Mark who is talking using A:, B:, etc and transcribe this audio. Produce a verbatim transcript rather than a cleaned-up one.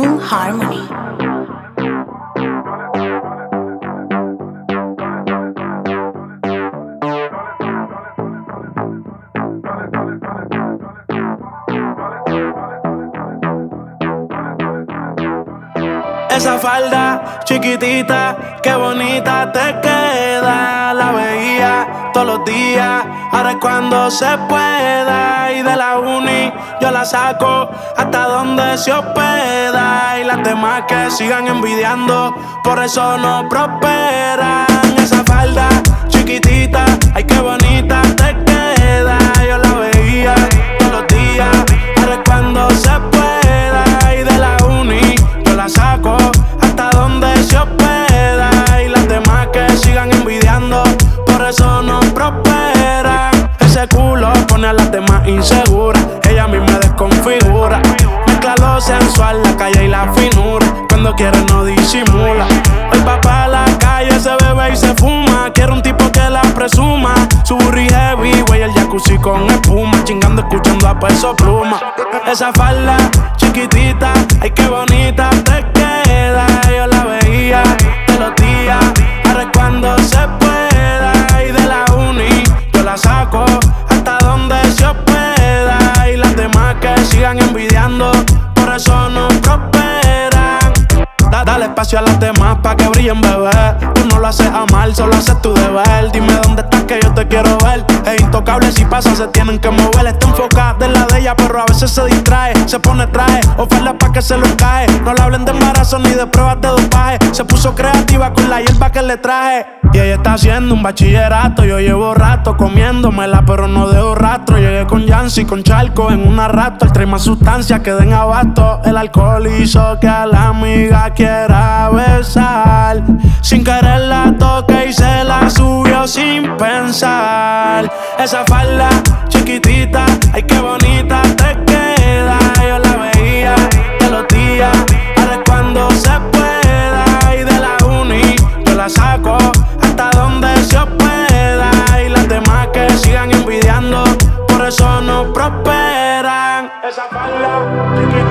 A: New Harmony.
B: Esa falda chiquitita, qué bonita te queda. La veía todos los días, ahora es cuando se pueda. Y de la uni yo la saco hasta donde se hospeda. Y las demás que sigan envidiando, por eso no prosperan. Esa falda chiquitita, ay qué bonita te queda. Yo la veía todos los días, ahora es cuando se pueda. Y de la uni yo la saco hasta donde se hospeda. Y las demás que sigan envidiando, por eso no prosperan. Ese culo pone a las demás inseguras, ella misma desconfigura. Mezcla lo sensual, la calle y la finura, cuando quiere no disimula. Hoy va pa' la calle, se bebe y se fuma. Quiere un tipo que la presuma. Su burri heavy, güey, el jacuzzi con espuma. Chingando, escuchando a Peso Pluma. Esa falda chiquitita, ay qué bonita te queda. Yo la veía todos los días, ahora es cuando se pueda. Y de la uni yo la saco hasta donde se hospeda. Y las demás que sigan envidiando, por eso no prosperan. Da, dale espacio a las demás pa' que brillen, bebé. Tú no lo haces a mal, solo haces tu deber. Dime dónde estás que yo te quiero ver. Es intocable, si pasa se tienen que mover. Está enfocada en la de ella, pero a veces se distrae. Se pone traje, oferta pa' que se lo encaje. No le hablen de embarazo ni de pruebas de dopaje. Se puso creativa con la hierba que le traje. Y ella está haciendo un bachillerato. Yo llevo rato comiéndomela, pero no dejo rastro. Llegué con Yancy, con Charco en una rato. El trae más sustancias que den abasto. El alcohol hizo que a la amiga quiera besar. Sin querer la toqué y se la subió sin pensar. Esa falda chiquitita, ay qué bonita te queda. Yo la veía todos los días, ahora es cuando se pueda. Y de la uni yo la saco hasta donde se hospeda. Y las demás que sigan envidiando, por eso no prosperan. Esa falda chiquitita.